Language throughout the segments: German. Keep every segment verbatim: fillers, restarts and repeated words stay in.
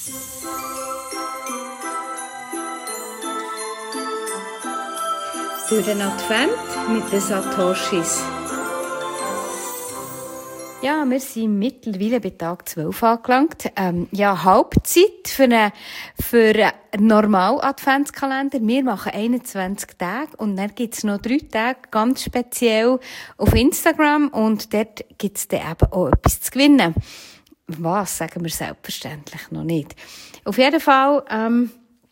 Durch den Advent mit den Satoshis. Ja, wir sind mittlerweile bei Tag zwölf angelangt. Ähm, ja, Halbzeit für einen, für einen normalen Adventskalender. Wir machen einundzwanzig Tage und dann gibt's noch drei Tage ganz speziell auf Instagram und dort gibt's dann eben auch etwas zu gewinnen. Was, sagen wir selbstverständlich noch nicht. Auf jeden Fall, ähm,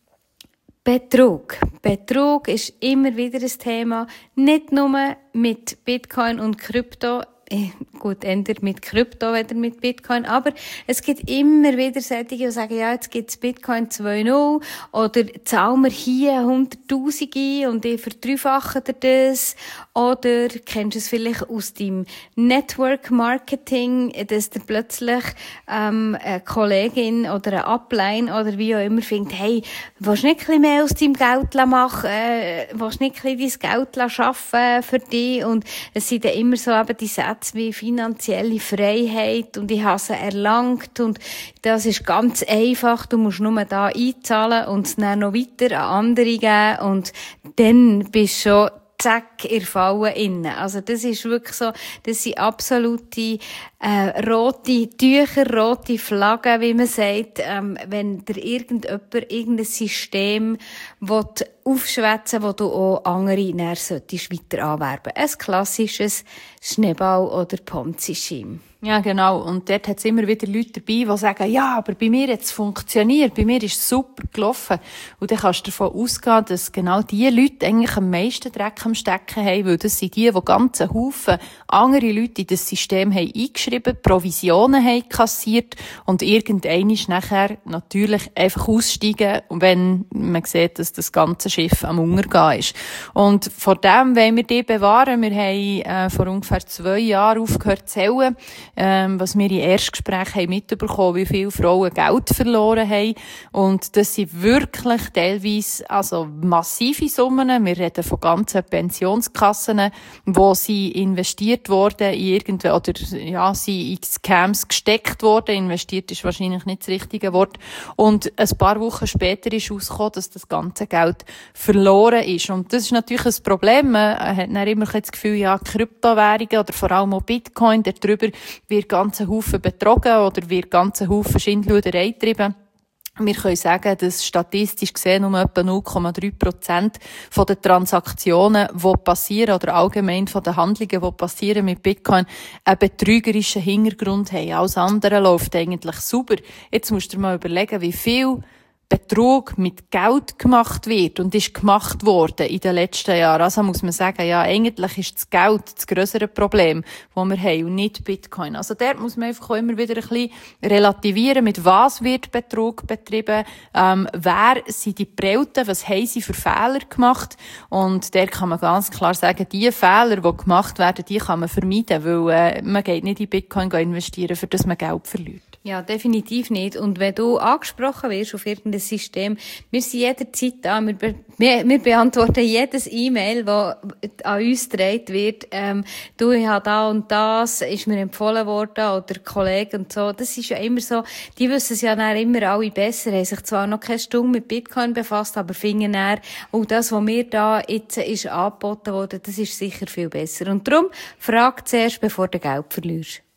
Betrug. Betrug ist immer wieder ein Thema. Nicht nur mit Bitcoin und Krypto. Gut, eher mit Krypto, weder mit Bitcoin. Aber es gibt immer wieder solche, die sagen, ja, jetzt gibt's Bitcoin zwei Punkt null. Oder zahlen wir hier hunderttausend ein und ich verdreifache dir das. Oder kennst du es vielleicht aus deinem Network Marketing, dass dir plötzlich ähm, eine Kollegin oder eine Upline oder wie auch immer findet, hey, willst du nicht ein bisschen mehr aus deinem Geld machen? Äh, willst du nicht ein bisschen dein Geld arbeiten für dich? Und es sind dann immer so eben die Sätze wie finanzielle Freiheit und ich habe sie erlangt und das ist ganz einfach, du musst nur da einzahlen und es dann noch weiter an andere geben und dann bist du schon zack, ihr Fallen innen. Also das ist wirklich so, das sind absolute äh, rote Tücher, rote Flaggen, wie man sagt, ähm, wenn dir irgendjemand irgendein System will aufschwätzen, wo du auch andere näher solltest weiter anwerben. Ein klassisches Schneeball- oder Ponzi-Scheme. Ja, genau. Und dort hat es immer wieder Leute dabei, die sagen, ja, aber bei mir hat es funktioniert, bei mir ist es super gelaufen. Und dann kannst du davon ausgehen, dass genau diese Leute eigentlich am meisten Dreck am Stecken haben, weil das sind die, die ganzen Haufen andere Leute in das System haben eingeschrieben, Provisionen haben kassiert und irgendeiner ist nachher natürlich einfach aussteigen, wenn man sieht, dass das ganze Schiff am Untergehen ist. Und vor dem wollen wir die bewahren. Wir haben äh, vor ungefähr zwei Jahren aufgehört zu zählen, ähm, was wir in Erstgesprächen haben mitbekommen, wie viele Frauen Geld verloren haben. Und das sind wirklich teilweise also massive Summen. Wir reden von ganzen Pensionskassen, wo sie investiert wurden in irgendwo, oder ja, sie in Scams gesteckt wurden. Investiert ist wahrscheinlich nicht das richtige Wort. Und ein paar Wochen später ist herausgekommen, dass das ganze Geld verloren ist. Und das ist natürlich ein Problem. Man hat dann immer das Gefühl, ja, Kryptowährungen oder vor allem auch Bitcoin, darüber wird ganze Haufen betrogen oder wird ganze Haufen Schindluderei getrieben. Wir können sagen, dass statistisch gesehen um etwa null Komma drei Prozent von den Transaktionen, die passieren, oder allgemein von den Handlungen, die passieren mit Bitcoin, einen betrügerischen Hintergrund haben. Alles andere läuft eigentlich super. Jetzt musst du dir mal überlegen, wie viel Betrug mit Geld gemacht wird und ist gemacht worden in den letzten Jahren. Also muss man sagen, ja, eigentlich ist das Geld das grössere Problem, das wir haben und nicht Bitcoin. Also dort muss man einfach auch immer wieder ein bisschen relativieren, mit was wird Betrug betrieben, ähm, wer sind die Prellten, was haben sie für Fehler gemacht, und der kann man ganz klar sagen, die Fehler, die gemacht werden, die kann man vermeiden, weil äh, man geht nicht in Bitcoin investieren, für das man Geld verliert. Ja, definitiv nicht. Und wenn du angesprochen wirst auf irgendein System, wir sind jederzeit da, wir, be- wir, wir beantworten jedes E-Mail, das an uns gedreht wird. Ähm, du, ich habe da und das, ist mir empfohlen worden, oder Kollegen und so. Das ist ja immer so, die wissen es ja dann immer alle besser, haben sich zwar noch keine Stunde mit Bitcoin befasst, aber finden dann, oh, das, was mir da jetzt ist angeboten worden, das ist sicher viel besser. Und darum, frag zuerst, bevor du Geld verlierst.